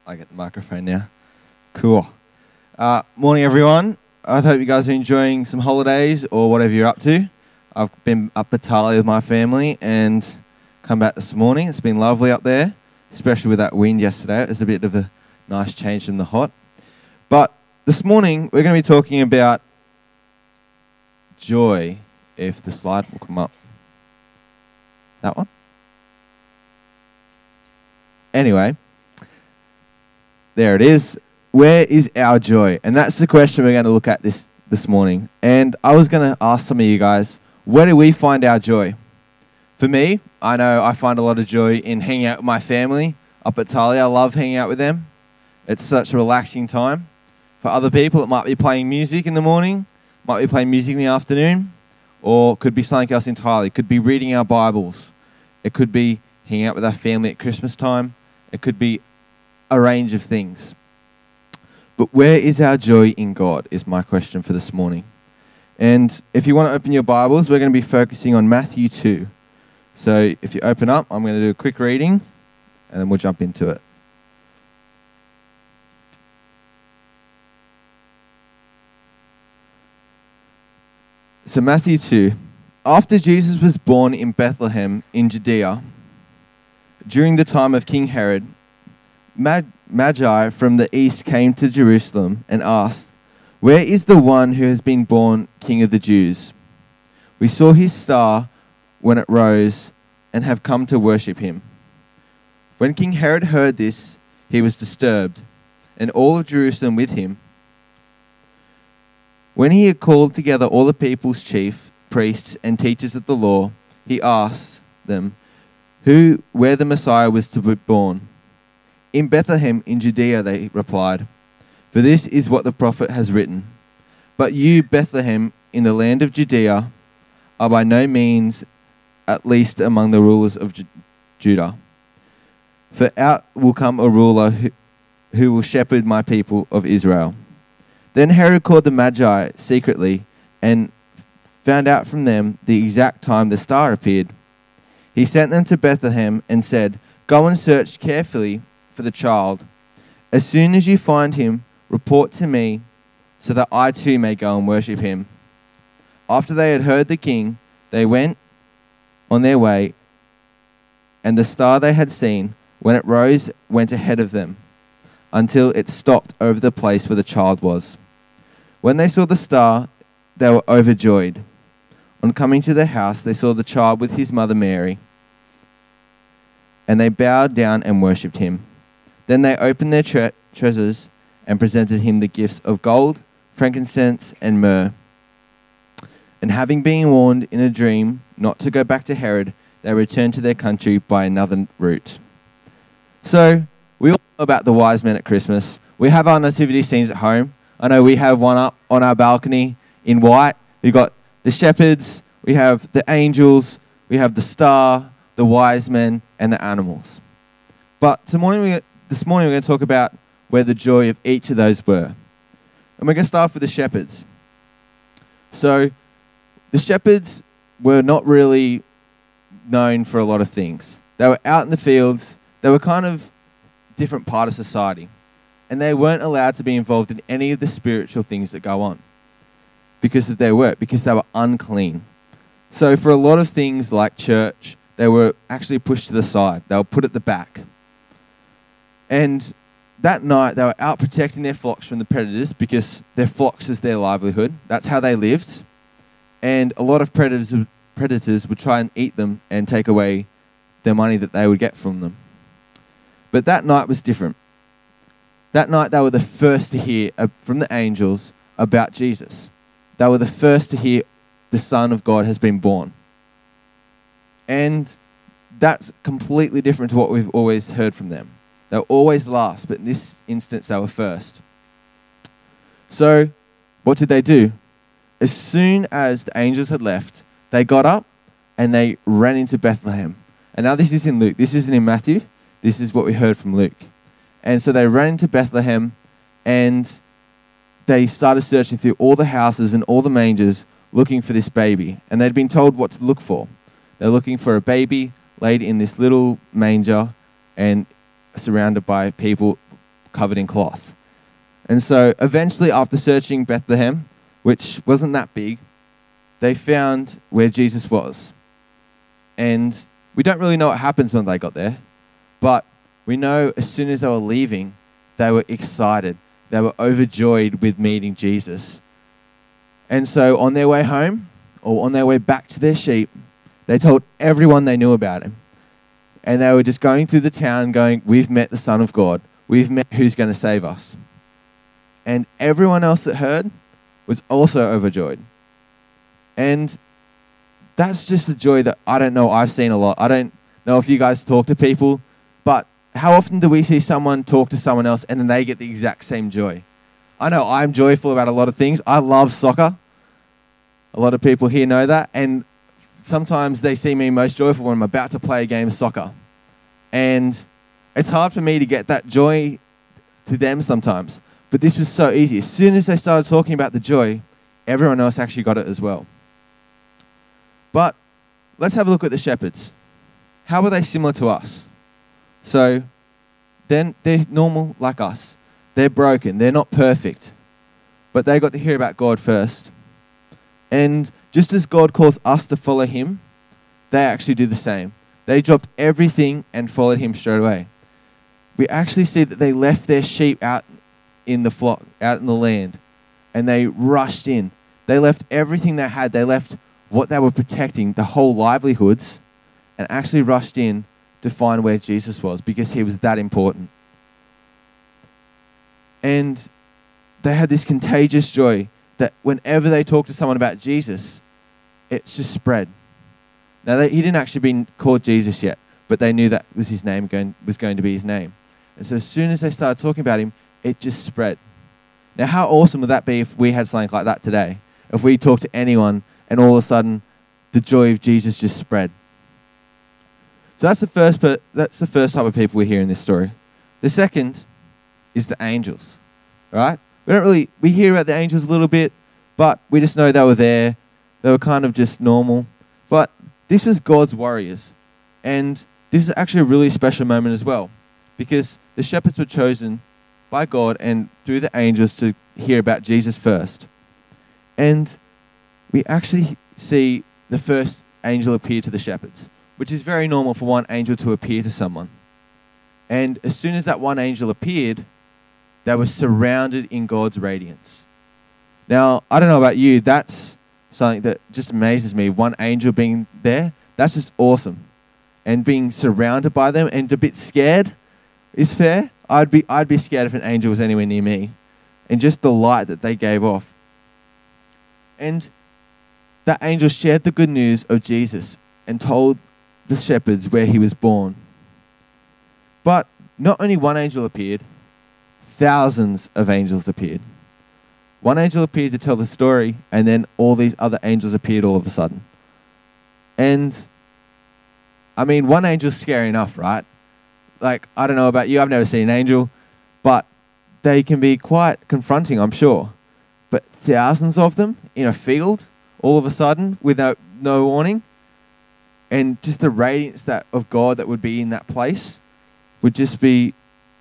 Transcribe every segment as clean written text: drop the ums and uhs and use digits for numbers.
I get the microphone now. Cool. Morning, everyone. I hope you guys are enjoying some holidays or whatever you're up to. I've been up at Bali with my family and come back this morning. It's been lovely up there, especially with that wind yesterday. It was a bit of a nice change from the hot. But this morning, we're going to be talking about joy, if the slide will come up. That one? Anyway, there it is. Where is our joy? And that's the question we're going to look at this morning. And I was going to ask some of you guys, where do we find our joy? For me, I know I find a lot of joy in hanging out with my family up at Talia. I love hanging out with them. It's such a relaxing time. For other people, it might be playing music in the morning, might be playing music in the afternoon, or could be something else entirely. It could be reading our Bibles. It could be hanging out with our family at Christmas time. It could be a range of things. But where is our joy in God is my question for this morning. And if you want to open your Bibles, we're going to be focusing on Matthew 2. So if you open up, I'm going to do a quick reading, and then we'll jump into it. So Matthew 2. After Jesus was born in Bethlehem in Judea, during the time of King Herod, Magi from the east came to Jerusalem and asked, "Where is the one who has been born King of the Jews? We saw his star when it rose and have come to worship him." When King Herod heard this, he was disturbed, and all of Jerusalem with him. When he had called together all the people's chief priests and teachers of the law, he asked them where the Messiah was to be born. "In Bethlehem in Judea," they replied, "for this is what the prophet has written. But you, Bethlehem, in the land of Judea, are by no means at least among the rulers of Judah. For out will come a ruler who will shepherd my people of Israel." Then Herod called the Magi secretly and found out from them the exact time the star appeared. He sent them to Bethlehem and said, "Go and search carefully for the child. As soon as you find him, report to me so that I too may go and worship him." After they had heard the king, they went on their way, and the star they had seen, when it rose, went ahead of them, until it stopped over the place where the child was. When they saw the star, they were overjoyed. On coming to the house, they saw the child with his mother Mary, and they bowed down and worshipped him. Then they opened their treasures and presented him the gifts of gold, frankincense, and myrrh. And having been warned in a dream not to go back to Herod, they returned to their country by another route. So, we all know about the wise men at Christmas. We have our nativity scenes at home. I know we have one up on our balcony in white. We've got the shepherds, we have the angels, we have the star, the wise men, and the animals. But this morning we're going to talk about where the joy of each of those were. And we're going to start with the shepherds. So, the shepherds were not really known for a lot of things. They were out in the fields. They were kind of different part of society. And they weren't allowed to be involved in any of the spiritual things that go on because of their work, because they were unclean. So for a lot of things like church, they were actually pushed to the side. They were put at the back. And that night, they were out protecting their flocks from the predators because their flocks is their livelihood. That's how they lived. And a lot of predators would try and eat them and take away the money that they would get from them. But that night was different. That night, they were the first to hear from the angels about Jesus. They were the first to hear the Son of God has been born. And that's completely different to what we've always heard from them. They were always last, but in this instance, they were first. So, what did they do? As soon as the angels had left, they got up and they ran into Bethlehem. And now this is in Luke. This isn't in Matthew. This is what we heard from Luke. And so they ran into Bethlehem and they started searching through all the houses and all the mangers looking for this baby. And they'd been told what to look for. They're looking for a baby laid in this little manger and surrounded by people covered in cloth. And so eventually, after searching Bethlehem, which wasn't that big, they found where Jesus was. And we don't really know what happens when they got there, but we know as soon as they were leaving, they were excited. They were overjoyed with meeting Jesus. And so on their way home, or on their way back to their sheep, they told everyone they knew about him. And they were just going through the town going, we've met the Son of God. We've met who's going to save us. And everyone else that heard was also overjoyed. And that's just a joy that I don't know I've seen a lot. I don't know if you guys talk to people, but how often do we see someone talk to someone else and then they get the exact same joy? I know I'm joyful about a lot of things. I love soccer. A lot of people here know that. And sometimes they see me most joyful when I'm about to play a game of soccer. And it's hard for me to get that joy to them sometimes. But this was so easy. As soon as they started talking about the joy, everyone else actually got it as well. But let's have a look at the shepherds. How are they similar to us? So then they're normal like us. They're broken. They're not perfect. But they got to hear about God first. And just as God calls us to follow him, they actually do the same. They dropped everything and followed him straight away. We actually see that they left their sheep out in the flock, out in the land, and they rushed in. They left everything they had. They left what they were protecting, the whole livelihoods, and actually rushed in to find where Jesus was because he was that important. And they had this contagious joy that whenever they talked to someone about Jesus, it's just spread. Now, he didn't actually be called Jesus yet, but they knew that was his name, was going to be his name. And so as soon as they started talking about him, it just spread. Now, how awesome would that be if we had something like that today? If we talked to anyone and all of a sudden the joy of Jesus just spread. So that's the first type of people we hear in this story. The second is the angels, right? We hear about the angels a little bit, but we just know they were there. They were kind of just normal. But this was God's warriors. And this is actually a really special moment as well, because the shepherds were chosen by God and through the angels to hear about Jesus first. And we actually see the first angel appear to the shepherds, which is very normal for one angel to appear to someone. And as soon as that one angel appeared, they were surrounded in God's radiance. Now, I don't know about you, that's something that just amazes me. One angel being there, that's just awesome. And being surrounded by them and a bit scared is fair. I'd be scared if an angel was anywhere near me. And just the light that they gave off. And that angel shared the good news of Jesus and told the shepherds where he was born. But not only one angel appeared, thousands of angels appeared. One angel appeared to tell the story, and then all these other angels appeared all of a sudden. And, I mean, one angel's scary enough, right? Like, I don't know about you, I've never seen an angel, but they can be quite confronting, I'm sure. But thousands of them in a field, all of a sudden, without no warning, and just the radiance of God that would be in that place would just be,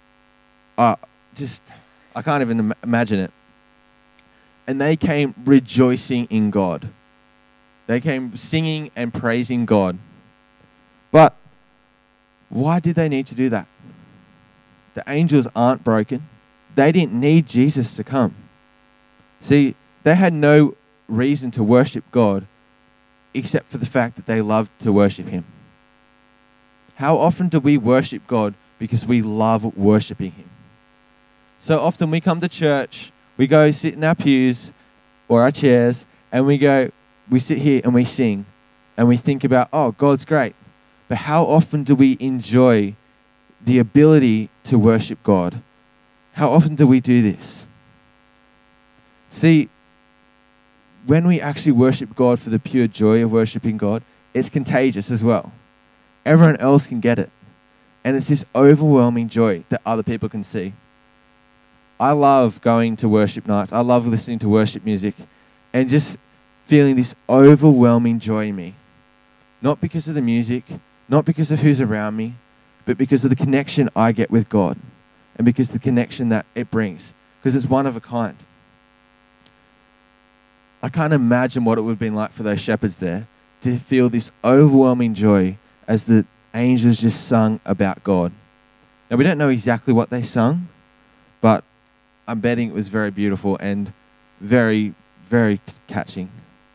I can't even imagine it. And they came rejoicing in God. They came singing and praising God. But why did they need to do that? The angels aren't broken. They didn't need Jesus to come. See, they had no reason to worship God except for the fact that they loved to worship him. How often do we worship God because we love worshiping him? So often we come to church, we go sit in our pews or our chairs, and we sit here and we sing, and we think about, oh, God's great. But how often do we enjoy the ability to worship God? How often do we do this? See, when we actually worship God for the pure joy of worshiping God, it's contagious as well. Everyone else can get it. And it's this overwhelming joy that other people can see. I love going to worship nights. I love listening to worship music and just feeling this overwhelming joy in me. Not because of the music, not because of who's around me, but because of the connection I get with God. and because the connection that it brings, because it's one of a kind. I can't imagine what it would have been like for those shepherds there to feel this overwhelming joy as the angels just sung about God. Now, we don't know exactly what they sung, but I'm betting it was very beautiful and very, very catching.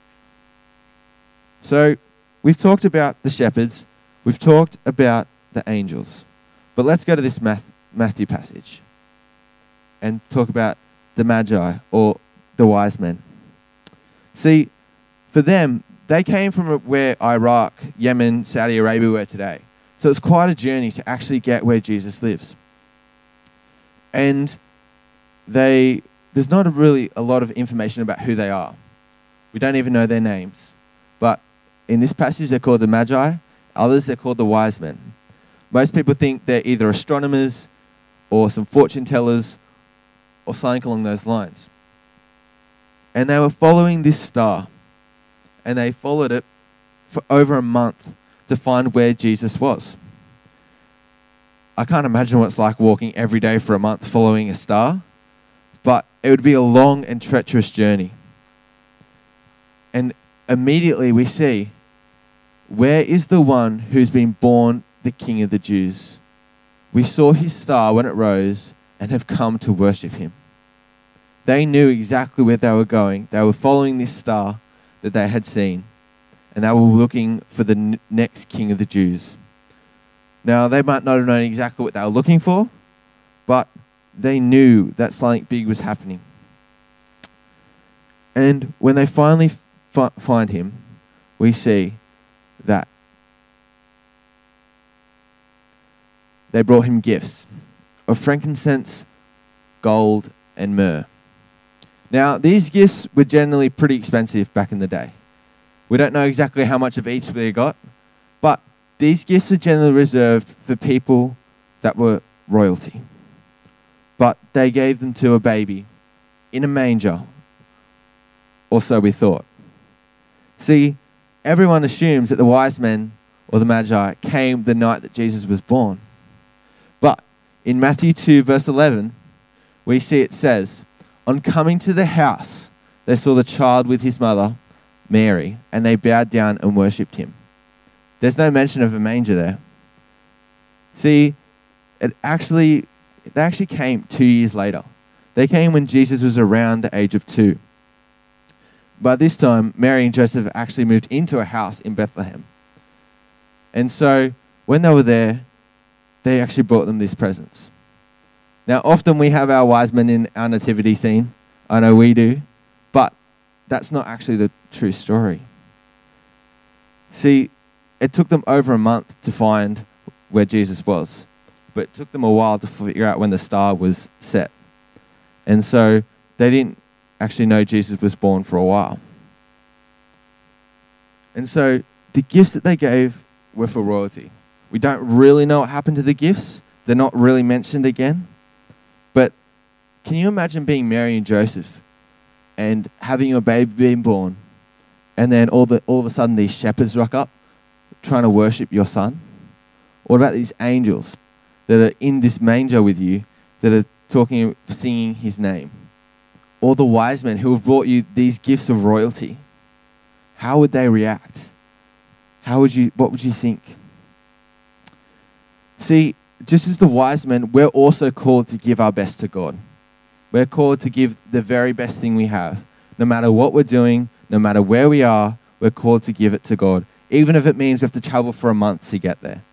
So, we've talked about the shepherds, we've talked about the angels, but let's go to this Matthew passage and talk about the Magi, or the wise men. See, for them, they came from where Iraq, Yemen, Saudi Arabia were today. So it's quite a journey to actually get where Jesus lives. And there's not really a lot of information about who they are. We don't even know their names. But in this passage, they're called the Magi. Others, they're called the wise men. Most people think they're either astronomers or some fortune tellers or something along those lines. And they were following this star. And they followed it for over a month to find where Jesus was. I can't imagine what it's like walking every day for a month following a star, but it would be a long and treacherous journey. And immediately we see, where is the one who's been born the King of the Jews? We saw his star when it rose and have come to worship him. They knew exactly where they were going. They were following this star that they had seen, and they were looking for the next King of the Jews. Now, they might not have known exactly what they were looking for, but they knew that something big was happening. And when they finally find him, we see that they brought him gifts of frankincense, gold, and myrrh. Now, these gifts were generally pretty expensive back in the day. We don't know exactly how much of each they got, but these gifts were generally reserved for people that were royalty. But they gave them to a baby in a manger, or so we thought. See, everyone assumes that the wise men, or the Magi, came the night that Jesus was born. But in Matthew 2, verse 11, we see it says, "On coming to the house, they saw the child with his mother, Mary, and they bowed down and worshipped him." There's no mention of a manger there. See, they actually came 2 years later. They came when Jesus was around the age of 2. By this time, Mary and Joseph actually moved into a house in Bethlehem. And so, when they were there, they actually brought them these presents. Now, often we have our wise men in our nativity scene. I know we do. But that's not actually the true story. See, it took them over a month to find where Jesus was. But it took them a while to figure out when the star was set. And so they didn't actually know Jesus was born for a while. And so the gifts that they gave were for royalty. We don't really know what happened to the gifts. They're not really mentioned again. But can you imagine being Mary and Joseph and having your baby being born, and then all of a sudden these shepherds rock up trying to worship your son? What about these angels that are in this manger with you that are talking, singing his name? Or the wise men who have brought you these gifts of royalty? How would they react? What would you think? See, just as the wise men, we're also called to give our best to God. We're called to give the very best thing we have. No matter what we're doing, no matter where we are, we're called to give it to God, even if it means we have to travel for a month to get there.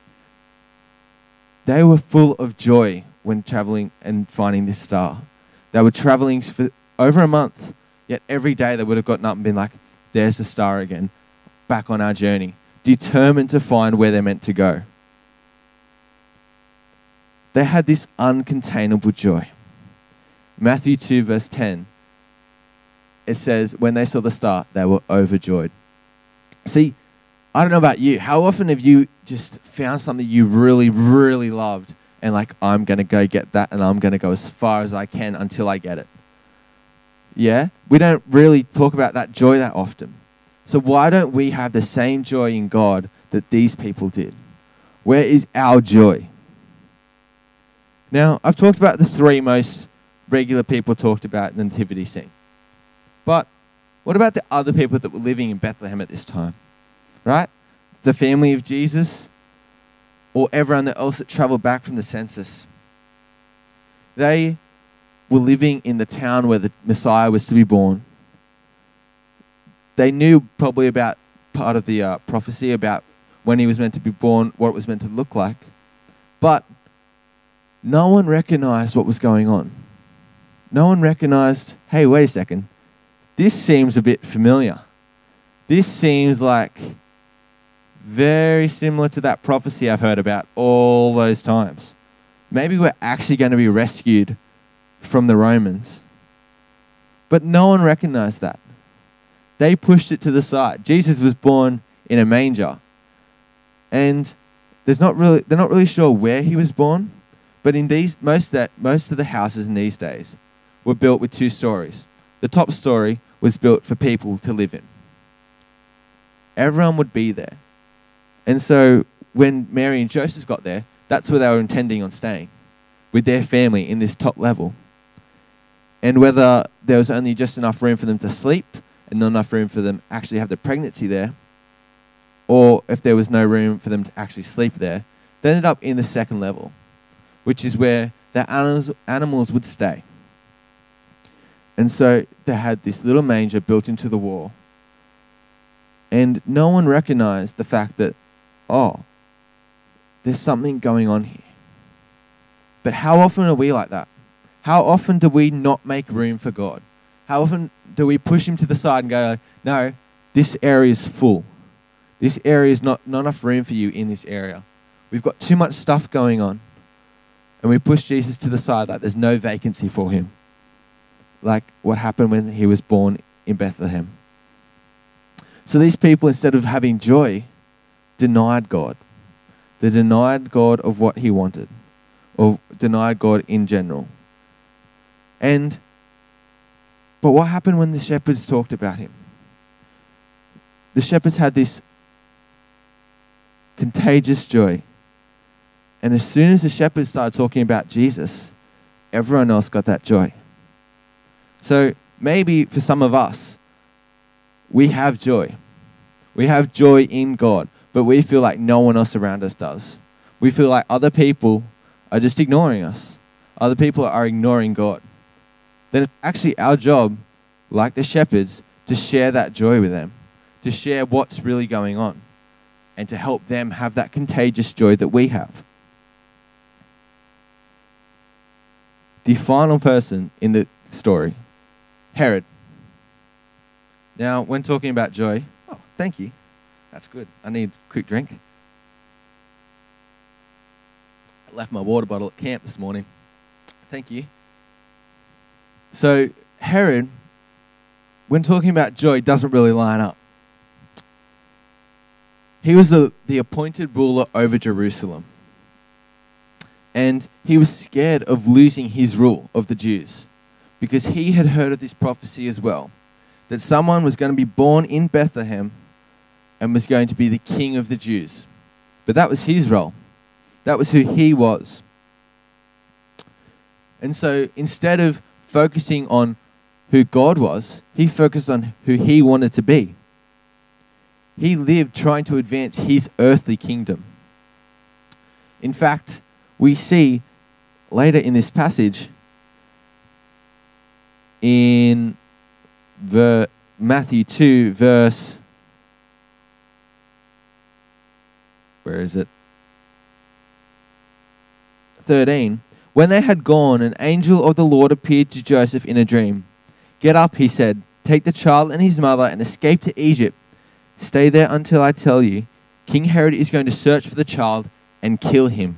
They were full of joy when traveling and finding this star. They were traveling for over a month, yet every day they would have gotten up and been like, there's the star again, back on our journey, determined to find where they're meant to go. They had this uncontainable joy. Matthew 2, verse 10, it says, when they saw the star, they were overjoyed. See, I don't know about you. How often have you just found something you really, really loved and like, I'm going to go get that and I'm going to go as far as I can until I get it? Yeah? We don't really talk about that joy that often. So why don't we have the same joy in God that these people did? Where is our joy? Now, I've talked about the three most regular people talked about in the nativity scene. But what about the other people that were living in Bethlehem at this time? Right? The family of Jesus, or everyone else that traveled back from the census. They were living in the town where the Messiah was to be born. They knew probably about part of the prophecy about when he was meant to be born, what it was meant to look like. But no one recognized what was going on. No one recognized, hey, wait a second. This seems a bit familiar. This seems like very similar to that prophecy I've heard about all those times. Maybe we're actually going to be rescued from the Romans. But no one recognized that. They pushed it to the side. Jesus was born in a manger. And they're not really sure where he was born, but in most of the houses in these days were built with two stories. The top story was built for people to live in. Everyone would be there. And so when Mary and Joseph got there, that's where they were intending on staying, with their family in this top level. And whether there was only just enough room for them to sleep and not enough room for them to actually have the pregnancy there, or if there was no room for them to actually sleep there, they ended up in the second level, which is where the animals would stay. And so they had this little manger built into the wall. And no one recognized the fact that, oh, there's something going on here. But how often are we like that? How often do we not make room for God? How often do we push him to the side and go, no, this area is full. This area is not enough room for you in this area. We've got too much stuff going on. And we push Jesus to the side like there's no vacancy for him. Like what happened when he was born in Bethlehem. So these people, instead of having joy, denied God. They denied God of what he wanted, or denied God in general. But what happened when the shepherds talked about him? The shepherds had this contagious joy. And as soon as the shepherds started talking about Jesus, everyone else got that joy. So maybe for some of us, we have joy. We have joy in God, but we feel like no one else around us does. We feel like other people are just ignoring us. Other people are ignoring God. Then it's actually our job, like the shepherds, to share that joy with them, to share what's really going on, and to help them have that contagious joy that we have. The final person in the story, Herod. Now, when talking about joy, oh, thank you. That's good. I need a quick drink. I left my water bottle at camp this morning. Thank you. So, Herod, when talking about joy, doesn't really line up. He was the appointed ruler over Jerusalem. And he was scared of losing his rule of the Jews because he had heard of this prophecy as well, that someone was going to be born in Bethlehem and was going to be the king of the Jews. But that was his role. That was who he was. And so instead of focusing on who God was, he focused on who he wanted to be. He lived trying to advance his earthly kingdom. In fact, we see later in this passage in Matthew 2, verse, where is it? 13. When they had gone, an angel of the Lord appeared to Joseph in a dream. "Get up," he said, "take the child and his mother and escape to Egypt. Stay there until I tell you. King Herod is going to search for the child and kill him."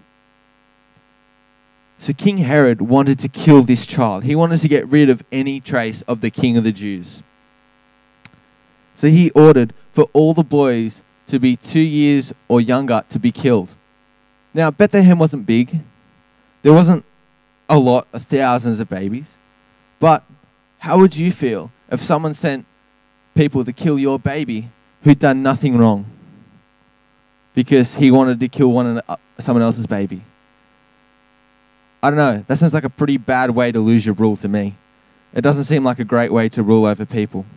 So King Herod wanted to kill this child. He wanted to get rid of any trace of the king of the Jews. So he ordered for all the boys to be 2 years or younger to be killed. Now, Bethlehem wasn't big. There wasn't a lot of thousands of babies. But how would you feel if someone sent people to kill your baby who'd done nothing wrong because he wanted to kill someone else's baby? I don't know, that seems like a pretty bad way to lose your rule to me. It doesn't seem like a great way to rule over people.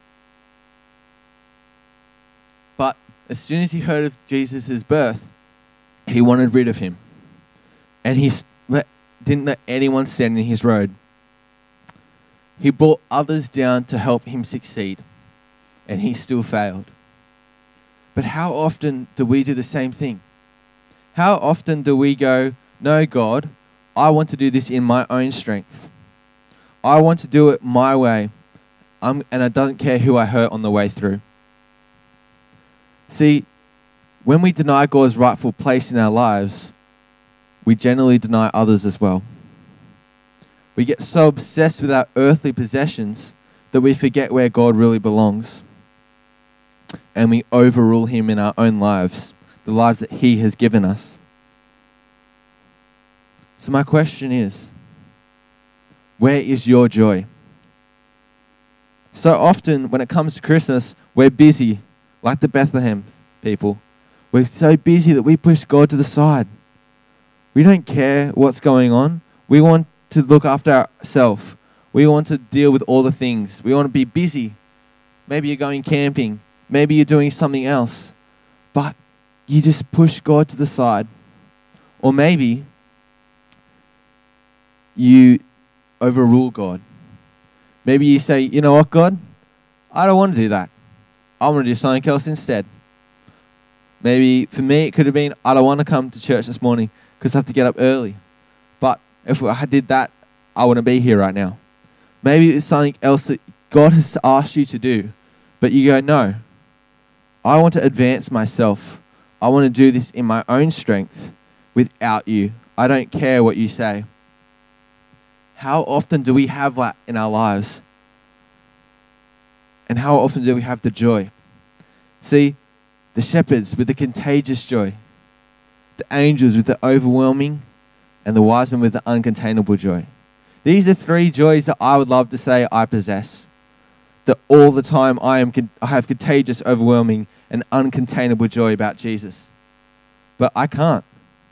But as soon as he heard of Jesus' birth, he wanted rid of him. And he didn't let anyone stand in his road. He brought others down to help him succeed. And he still failed. But how often do we do the same thing? How often do we go, no, God, I want to do this in my own strength. I want to do it my way. And I don't care who I hurt on the way through. See, when we deny God's rightful place in our lives, we generally deny others as well. We get so obsessed with our earthly possessions that we forget where God really belongs. And we overrule him in our own lives, the lives that he has given us. So my question is, where is your joy? So often when it comes to Christmas, we're busy, like the Bethlehem people. We're so busy that we push God to the side. We don't care what's going on. We want to look after ourselves. We want to deal with all the things. We want to be busy. Maybe you're going camping. Maybe you're doing something else. But you just push God to the side. Or maybe you overrule God. Maybe you say, you know what, God? I don't want to do that. I want to do something else instead. Maybe for me, it could have been, I don't want to come to church this morning because I have to get up early. But if I did that, I wouldn't be here right now. Maybe it's something else that God has asked you to do, but you go, no, I want to advance myself. I want to do this in my own strength without you. I don't care what you say. How often do we have that in our lives? And how often do we have the joy? See, the shepherds with the contagious joy, the angels with the overwhelming, and the wise men with the uncontainable joy. These are three joys that I would love to say I possess. That all the time I have contagious, overwhelming, and uncontainable joy about Jesus. But I can't.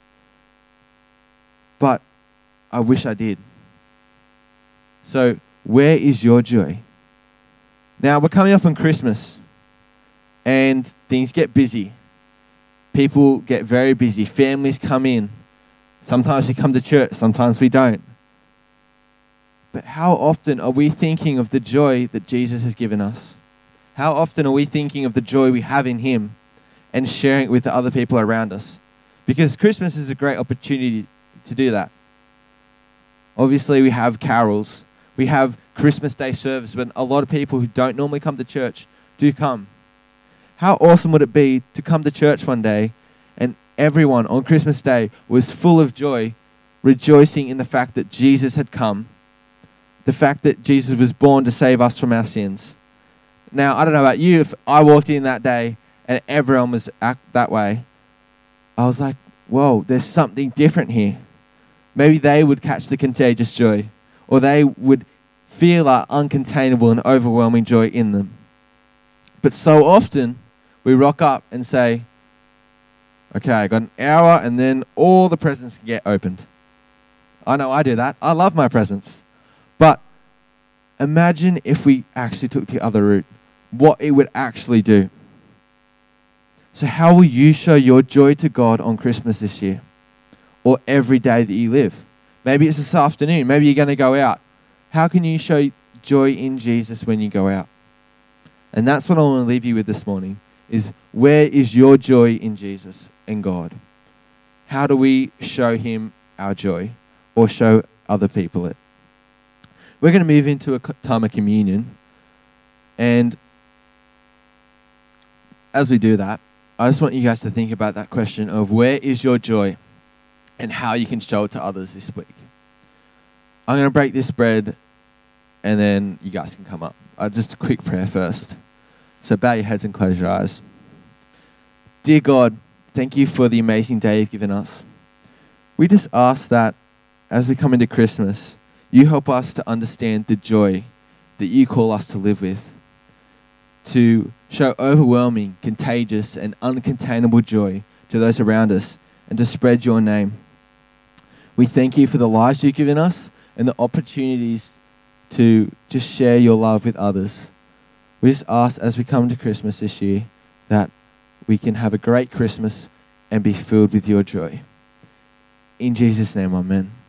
But I wish I did. So, where is your joy? Now, we're coming up on Christmas, and things get busy. People get very busy. Families come in. Sometimes we come to church, sometimes we don't. But how often are we thinking of the joy that Jesus has given us? How often are we thinking of the joy we have in him and sharing it with the other people around us? Because Christmas is a great opportunity to do that. Obviously, we have carols. We have Christmas Day service, but a lot of people who don't normally come to church do come. How awesome would it be to come to church one day and everyone on Christmas Day was full of joy, rejoicing in the fact that Jesus had come, the fact that Jesus was born to save us from our sins. Now, I don't know about you, if I walked in that day and everyone was that way, I was like, whoa, there's something different here. Maybe they would catch the contagious joy, or they would feel our uncontainable and overwhelming joy in them. But so often, we rock up and say, okay, I got an hour and then all the presents can get opened. I know I do that. I love my presents. But imagine if we actually took the other route, what it would actually do. So how will you show your joy to God on Christmas this year? Or every day that you live? Maybe it's this afternoon. Maybe you're going to go out. How can you show joy in Jesus when you go out? And that's what I want to leave you with this morning, is where is your joy in Jesus and God? How do we show him our joy or show other people it? We're going to move into a time of communion. And as we do that, I just want you guys to think about that question of where is your joy and how you can show it to others this week. I'm going to break this bread and then you guys can come up. Just a quick prayer first. So bow your heads and close your eyes. Dear God, thank you for the amazing day you've given us. We just ask that as we come into Christmas, you help us to understand the joy that you call us to live with, to show overwhelming, contagious, and uncontainable joy to those around us, and to spread your name. We thank you for the lives you've given us and the opportunities to just share your love with others. We just ask as we come to Christmas this year that we can have a great Christmas and be filled with your joy. In Jesus' name, amen.